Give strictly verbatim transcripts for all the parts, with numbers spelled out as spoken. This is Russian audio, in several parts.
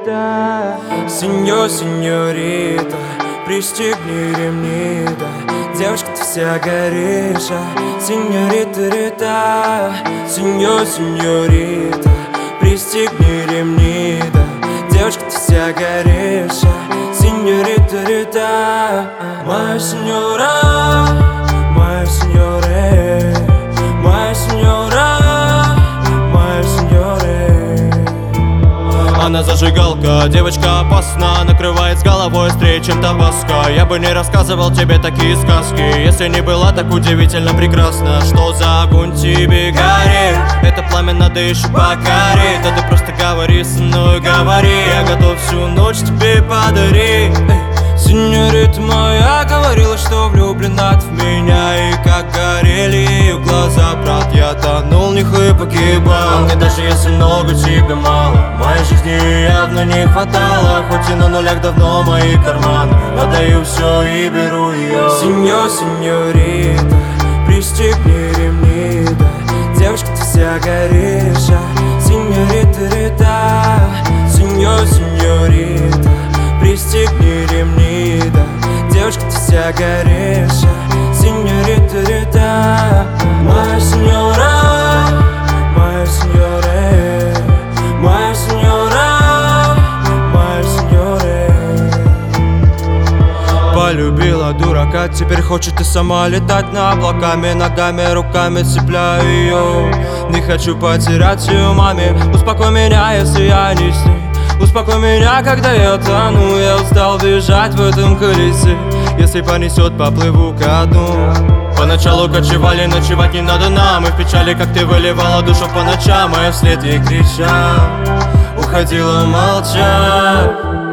сеньорита. Сеньор, сеньорита, пристегни ремни, да. Девочка, ты вся горишь, а. Сеньорита, рита. Сеньор, сеньорита, пристегни ремни, да. Девочка, ты вся горишь, а. Сеньорита, рита. Моя сеньора, моя сеньоре, моя сеньора, моя сеньоре. Она зажигалка, девочка опасна, накрывает с головой острее, чем табаско. Я бы не рассказывал тебе такие сказки, если не была так удивительно прекрасна. Что за огонь тебе горит? Это пламя надо еще покорить. Да ты просто говори со мной, говори, я готов всю ночь тебе подарить. Сеньорита моя говорила, что влюблена в меня. И как горели ее глаза, брат, я тонул в них и погибал. Мне даже если много, тебе мало. Моей жизни явно не хватало. Хоть и на нулях давно мои карманы. Отдаю все и беру ее. Сеньор, сеньорита, пристегни ремни, да. Девочка, ты вся горишь, а. Сеньорита, рита. Сеньор, сеньорита, пристегни ремни, да. Девочка, ты вся горишь, а. Сеньорита, рита. Моя сеньора, моя сеньоре, моя сеньора, моя сеньоре. Полюбила дурака, теперь хочет и сама летать на облаками. Ногами, руками цепляю ее. Не хочу потерять ее маме. Успокой меня, если я не с ней. Успокой меня, когда я тону. Я устал бежать в этом колесе. Если понесет, поплыву ко дну. Поначалу кочевали, ночевать не надо нам. И в печали, как ты выливала душу по ночам. А я вслед ей кричал, уходила молча.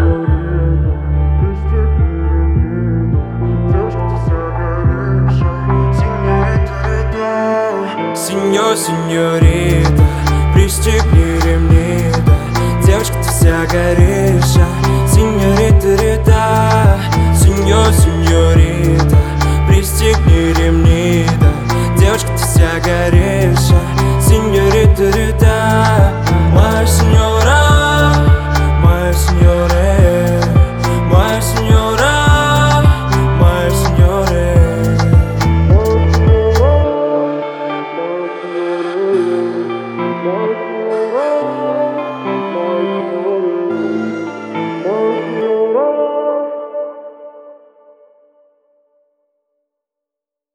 Сеньор, сеньорита, пристегни ремни, да. Девочка, ты вся горишь, а. Сеньорита, рита. Сеньор, сеньорита.